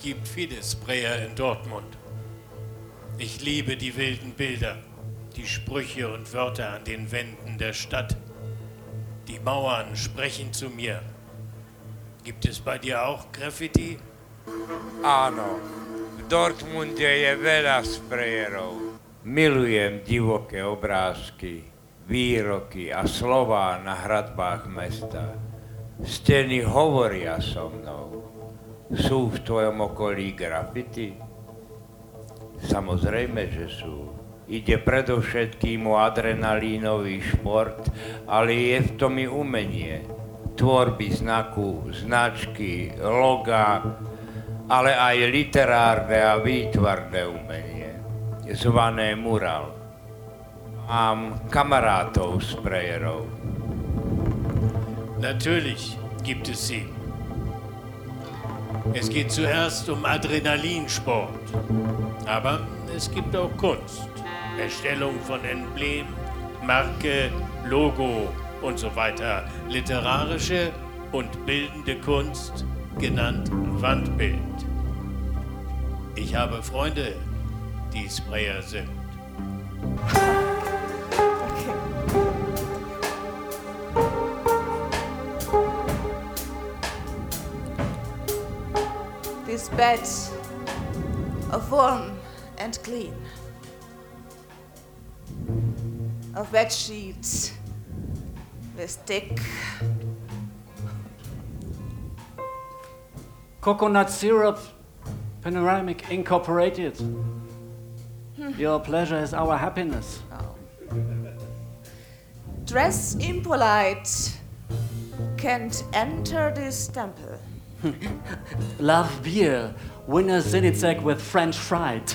gibt viele Sprayer in Dortmund. Ich liebe die wilden Bilder, die Sprüche und Wörter an den Wänden der Stadt. Die Mauern sprechen zu mir. Gibt es bei dir auch Graffiti? Áno, v Dortmunde je veľa sprejerov. Milujem divoké obrázky, výroky a slová na hradbách mesta. Steny hovoria so mnou. Sú v tvojom okolí graffiti? Samozrejme, že sú. Ide predovšetkým o adrenalínový šport, ale je v tom i umenie. Tvorby znaku, značky, loga, ale aj literárne a výtvarné umenie, zvané mural. Mám kamarátov sprejerov. Natürlich gibt es sie. Es geht zuerst um Adrenalinsport, aber es gibt auch Kunst. Erstellung von Emblem, Marke, Logo und so weiter. Literarische und bildende Kunst, genannt Wandbild. Ich habe Freunde, die Sprayer sind. This bed of warm and clean, of bed sheets with thick Coconut Syrup, Panoramic Incorporated. Your pleasure is our happiness. dress impolite, can't enter this temple. Love beer, winner Zinizek with French fried.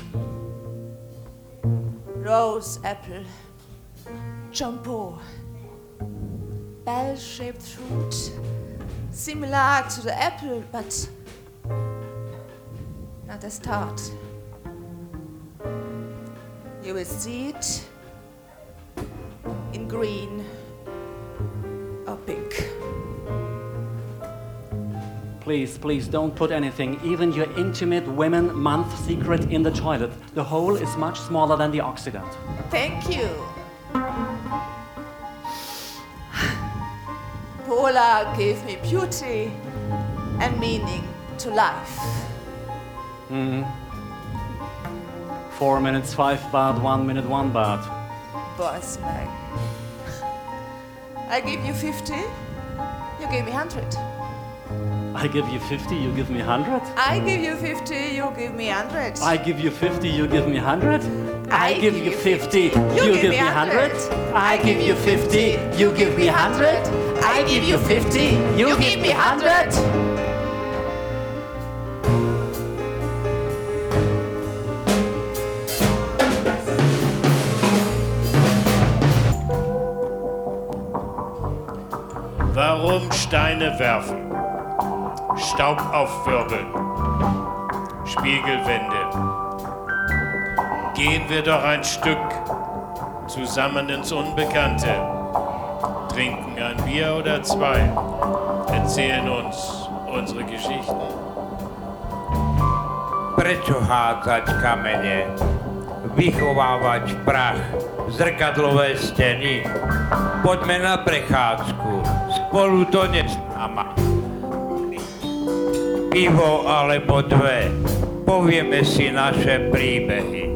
Rose apple, jumbo, bell-shaped fruit, similar to the apple, but not as tart. You will see it in green or pink. Please, please don't put anything, even your intimate women month secret in the toilet. The hole is much smaller than the Occident. Thank you. Paula gave me beauty and meaning to life. 4 minutes 5 baht, 1 minute 1 baht. Boss man. I give you 50, you give me 100. I give you 50, you give me 100? I give you 50, you give me 100. I give you 50, you give me 100? I give you 50, you give me 100? I give you 50, you give me 100? I give you 50, you give me 100? Warum Steine werfen? Staub aufwirbeln, Spiegelwände. Gehen wir doch ein Stück zusammen ins Unbekannte, trinken ein Bier oder zwei, erzählen uns unsere Geschichten. Prečo hádzať kamene, vychovávať prach, zrkadlové steny? Poďme na prechádzku, spolu do neznáma. Pivo alebo dve, povieme si naše príbehy.